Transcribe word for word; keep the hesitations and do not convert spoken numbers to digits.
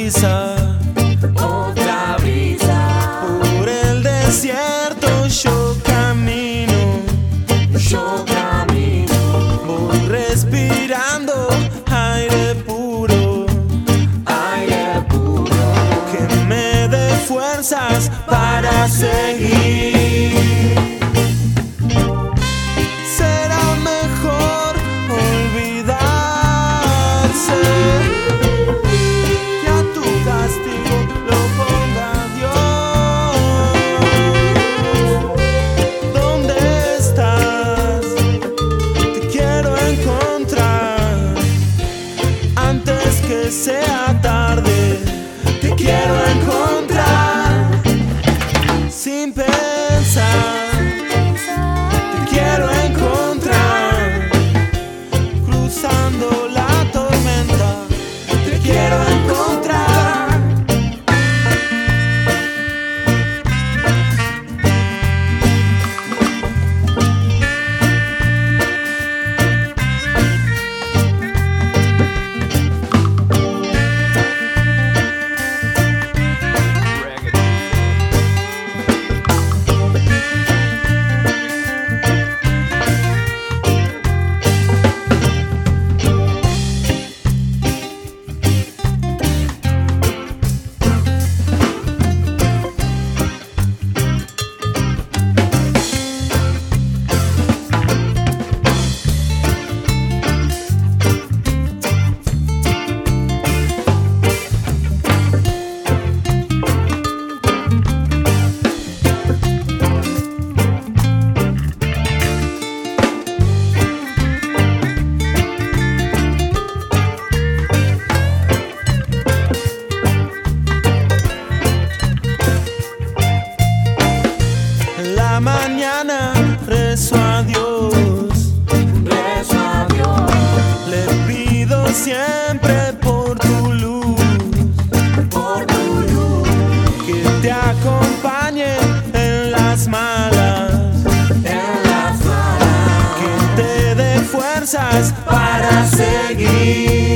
brisa, otra brisa. por el desierto yo camino, Yo camino, voy respirando aire puro, aire puro, que me dé fuerzas para seguir. Será mejor olvidarse, que a tu castigo lo ponga Dios. ¿Dónde estás? Te quiero encontrar antes que sea tarde. Te quiero encontrar sin pensar. Te quiero encontrar cruzando la tormenta. Te quiero encontrar. En la mañana rezo a Dios, rezo a Dios, le pido siempre por tu luz, por tu luz, que te acompañe en las malas, en las malas, que te dé fuerzas para seguir.